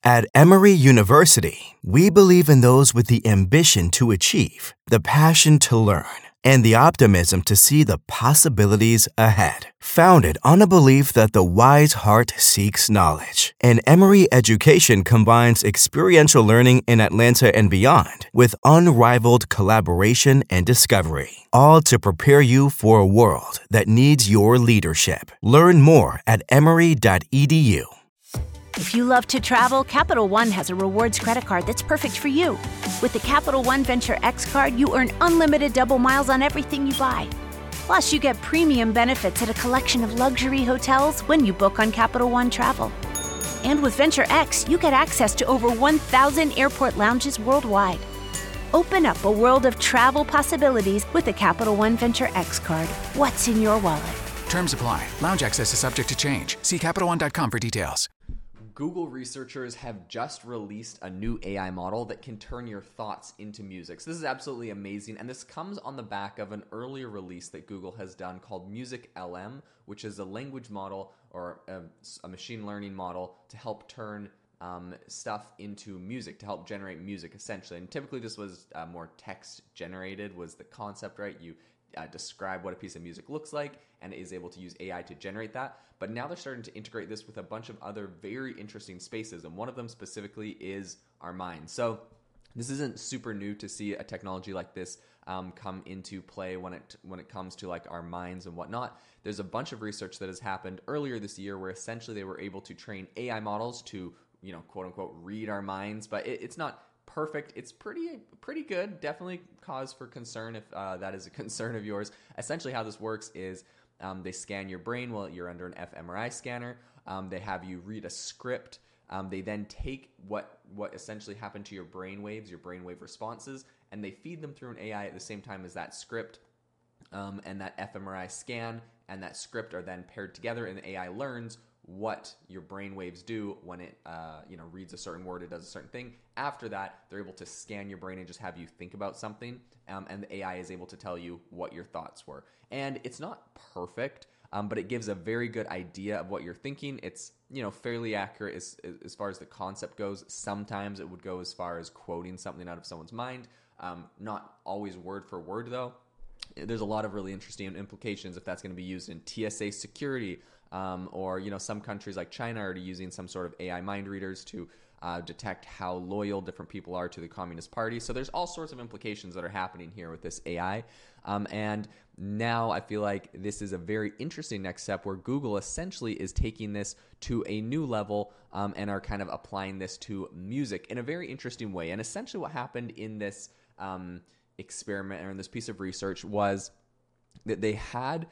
At Emory University, we believe in those with the ambition to achieve, the passion to learn, and the optimism to see the possibilities ahead. Founded on a belief that the wise heart seeks knowledge, and Emory education combines experiential learning in Atlanta and beyond with unrivaled collaboration and discovery, all to prepare you for a world that needs your leadership. Learn more at emory.edu. If you love to travel, Capital One has a rewards credit card that's perfect for you. With the Capital One Venture X card, you earn unlimited double miles on everything you buy. Plus, you get premium benefits at a collection of luxury hotels when you book on Capital One Travel. And with Venture X, you get access to over 1,000 airport lounges worldwide. Open up a world of travel possibilities with the Capital One Venture X card. What's in your wallet? Terms apply. Lounge access is subject to change. See CapitalOne.com for details. Google researchers have just released a new AI model that can turn your thoughts into music. So this is absolutely amazing, and this comes on the back of an earlier release that Google has done called Music LM, which is a language model or a machine learning model to help turn stuff into music, to help generate music essentially. And typically this was more text generated was the concept, right? You describe what a piece of music looks like and is able to use AI to generate that. But now they're starting to integrate this with a bunch of other very interesting spaces, and one of them specifically is our minds. So this isn't super new to see a technology like this come into play when it comes to like our minds and whatnot. There's a bunch of research that has happened earlier this year where essentially they were able to train AI models to, quote unquote, read our minds, but it's not perfect. It's pretty good. Definitely cause for concern if that is a concern of yours. Essentially how this works is they scan your brain while you're under an fMRI scanner. They have you read a script. They then take what essentially happened to your brain waves, your brainwave responses, and they feed them through an AI at the same time as that script and that fMRI scan and that script are then paired together, and the AI learns what your brain waves do when it reads a certain word, it does a certain thing. After that, they're able to scan your brain and just have you think about something, and the AI is able to tell you what your thoughts were. And it's not perfect, but it gives a very good idea of what you're thinking. It's fairly accurate as far as the concept goes. Sometimes it would go as far as quoting something out of someone's mind, not always word for word though. There's a lot of really interesting implications if that's going to be used in TSA security, or some countries like China are using some sort of AI mind readers to detect how loyal different people are to the Communist Party. So there's all sorts of implications that are happening here with this AI. And now I feel like this is a very interesting next step where Google essentially is taking this to a new level and are kind of applying this to music in a very interesting way. And essentially what happened in this experiment or in this piece of research was that they had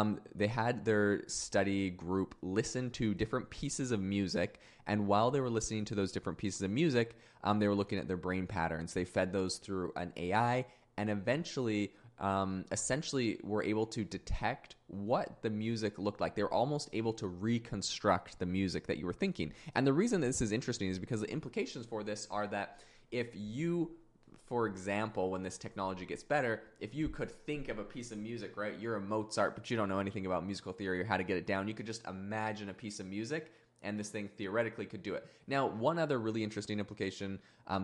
their study group listen to different pieces of music, and while they were listening to those different pieces of music, they were looking at their brain patterns. They fed those through an AI, and eventually, essentially, were able to detect what the music looked like. They were almost able to reconstruct the music that you were thinking. And the reason this is interesting is because the implications for this are that if you, for example, when this technology gets better, if you could think of a piece of music, right? You're a Mozart, but you don't know anything about musical theory or how to get it down. You could just imagine a piece of music, and this thing theoretically could do it. Now, one other really interesting implication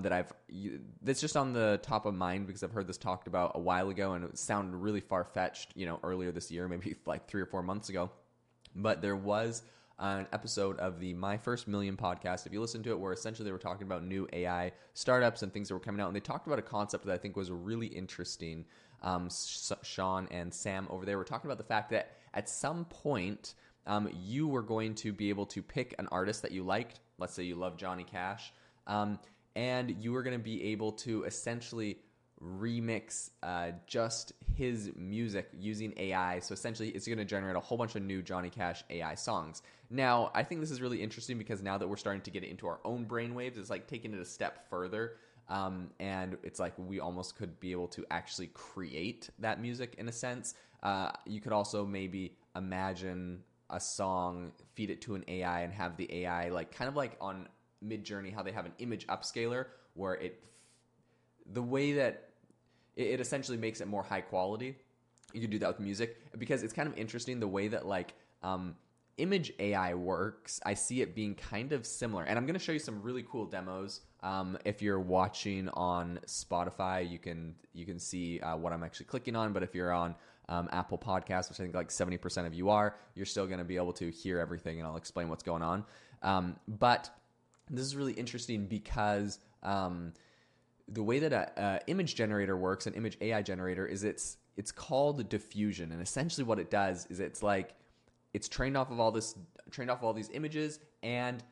that's just on the top of mind because I've heard this talked about a while ago, and it sounded really far-fetched, earlier this year, maybe like 3 or 4 months ago. But there was an episode of the My First Million podcast, if you listen to it, where essentially they were talking about new AI startups and things that were coming out, and they talked about a concept that I think was really interesting. Sean and Sam over there were talking about the fact that at some point you were going to be able to pick an artist that you liked. Let's say you love Johnny Cash, and you were going to be able to essentially remix just his music using AI. So essentially it's going to generate a whole bunch of new Johnny Cash AI songs. Now, I think this is really interesting because now that we're starting to get it into our own brainwaves, it's like taking it a step further. And it's like we almost could be able to actually create that music in a sense. You could also maybe imagine a song, feed it to an AI, and have the AI kind of like on Midjourney, how they have an image upscaler where the way that it essentially makes it more high quality. You could do that with music because it's kind of interesting the way that image AI works, I see it being kind of similar. And I'm going to show you some really cool demos. If you're watching on Spotify, you can see what I'm actually clicking on. But if you're on Apple Podcasts, which I think like 70% of you are, you're still going to be able to hear everything, and I'll explain what's going on. But this is really interesting because the way that an image generator works, an image AI generator, is it's called diffusion. And essentially what it does is it's trained off of all these images, and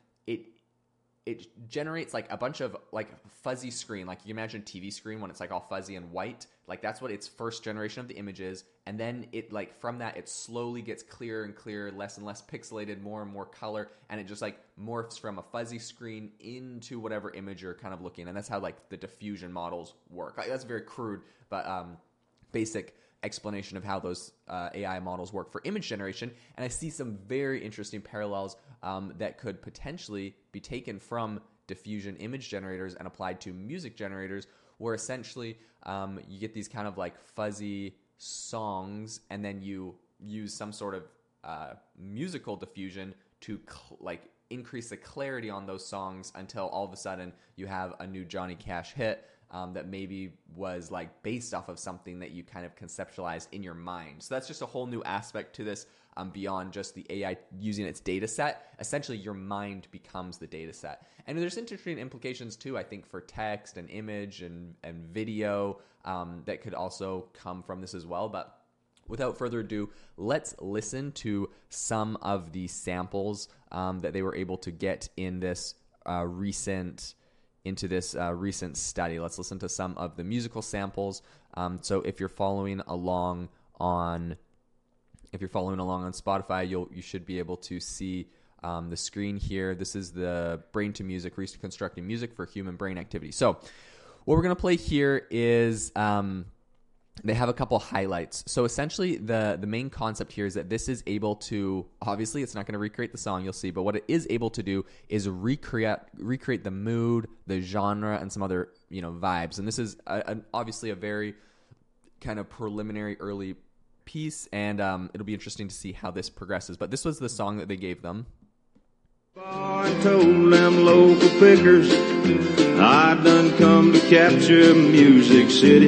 it generates like a bunch of like fuzzy screen. Like you imagine a TV screen when it's like all fuzzy and white. Like that's what its first generation of the image is. And then it like from that, it slowly gets clearer and clearer, less and less pixelated, more and more color. And it just like morphs from a fuzzy screen into whatever image you're kind of looking. And that's how like the diffusion models work. Like, that's very crude, but basic explanation of how those AI models work for image generation. And I see some very interesting parallels that could potentially be taken from diffusion image generators and applied to music generators, where essentially you get these kind of like fuzzy songs, and then you use some sort of musical diffusion to like increase the clarity on those songs until all of a sudden you have a new Johnny Cash hit that maybe was like based off of something that you kind of conceptualized in your mind. So that's just a whole new aspect to this beyond just the AI using its data set. Essentially, your mind becomes the data set. And there's interesting implications too, I think, for text and image and video that could also come from this as well. But without further ado, let's listen to some of the samples that they were able to get in this recent study. Let's listen to some of the musical samples. So if you're following along on Spotify, you should be able to see the screen here. This is the Brain to Music, Reconstructing Music for Human Brain Activity. So what we're going to play here is they have a couple highlights. So essentially the main concept here is that this is able to, obviously it's not going to recreate the song, you'll see, but what it is able to do is recreate the mood, the genre, and some other vibes. And this is obviously a very kind of preliminary early piece, and it'll be interesting to see how this progresses. But this was the song that they gave them. I told them local pickers I done come to capture Music City,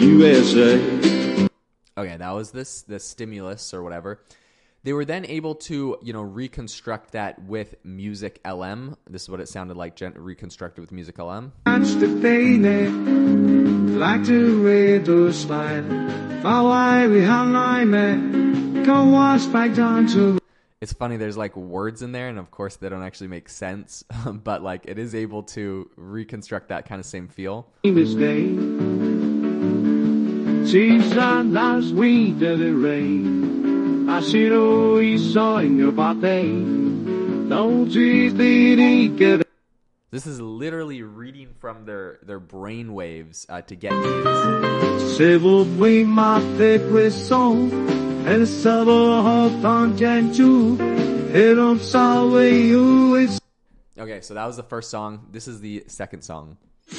USA. Okay, that was the stimulus or whatever. They were then able to, reconstruct that with Music LM. This is what it sounded like reconstructed with Music LM. It's funny, there's like words in there, and of course they don't actually make sense, but like it is able to reconstruct that kind of same feel. This is literally reading from their brain waves to get these. Okay, so that was the first song. This is the second song.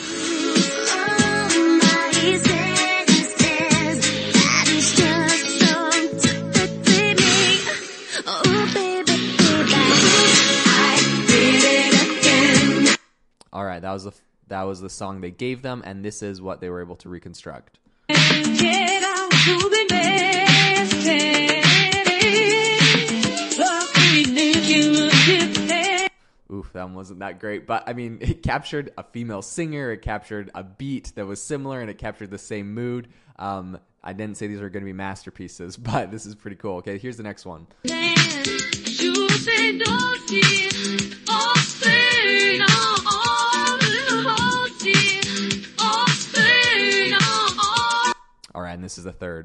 All right, that was the song they gave them, and this is what they were able to reconstruct. Oof, that one wasn't that great, but I mean, it captured a female singer, it captured a beat that was similar, and it captured the same mood. I didn't say these were going to be masterpieces, but this is pretty cool. Okay, here's the next one. All right, and this is the third.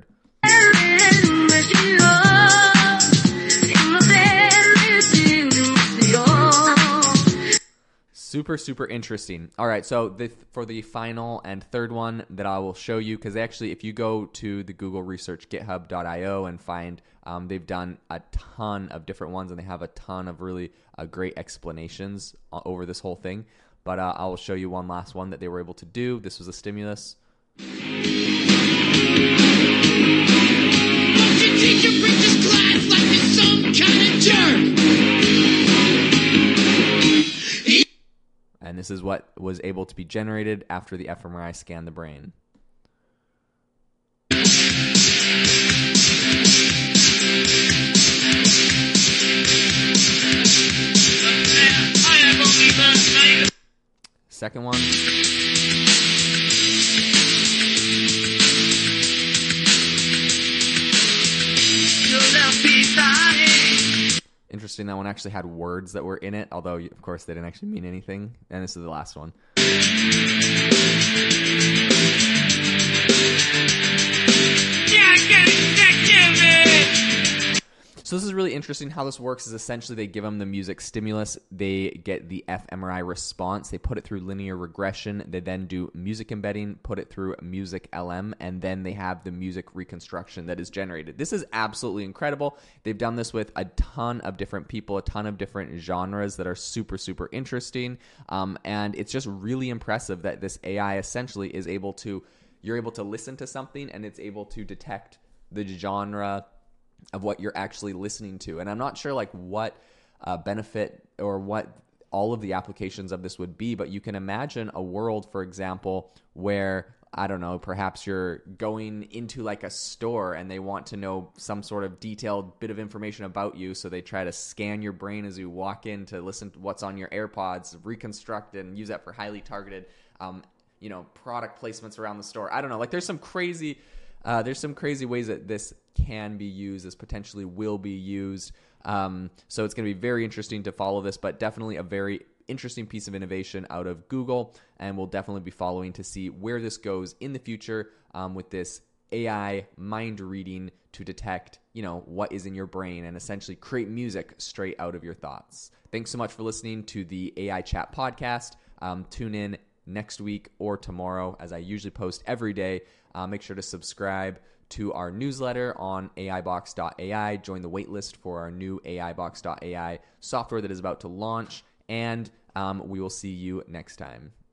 Super, super interesting. All right, so for the final and third one that I will show you, because actually if you go to the Google Research GitHub.io and find, they've done a ton of different ones, and they have a ton of really great explanations over this whole thing. But I will show you one last one that they were able to do. This was a stimulus. Teacher preaches class like it's some kind of jerk. And this is what was able to be generated after the fMRI scanned the brain. Second one. Interesting, that one actually had words that were in it, although, of course, they didn't actually mean anything. And this is the last one. So this is really interesting. How this works is essentially they give them the music stimulus, they get the fMRI response, they put it through linear regression, they then do music embedding, put it through music LM, and then they have the music reconstruction that is generated. This is absolutely incredible. They've done this with a ton of different people, a ton of different genres that are super, super interesting. And it's just really impressive that this AI essentially is able to, you're able to listen to something and it's able to detect the genre of what you're actually listening to. And I'm not sure like what benefit or what all of the applications of this would be, but you can imagine a world, for example, where, I don't know, perhaps you're going into like a store and they want to know some sort of detailed bit of information about you, so they try to scan your brain as you walk in to listen to what's on your AirPods, reconstruct and use that for highly targeted product placements around the store. I don't know, like there's some crazy ways that this can be used, this potentially will be used. So it's going to be very interesting to follow this, but definitely a very interesting piece of innovation out of Google. And we'll definitely be following to see where this goes in the future with this AI mind reading to detect, what is in your brain and essentially create music straight out of your thoughts. Thanks so much for listening to the AI Chat podcast. Tune in next week or tomorrow, as I usually post every day. Make sure to subscribe to our newsletter on AIbox.ai. Join the waitlist for our new AIbox.ai software that is about to launch. And we will see you next time.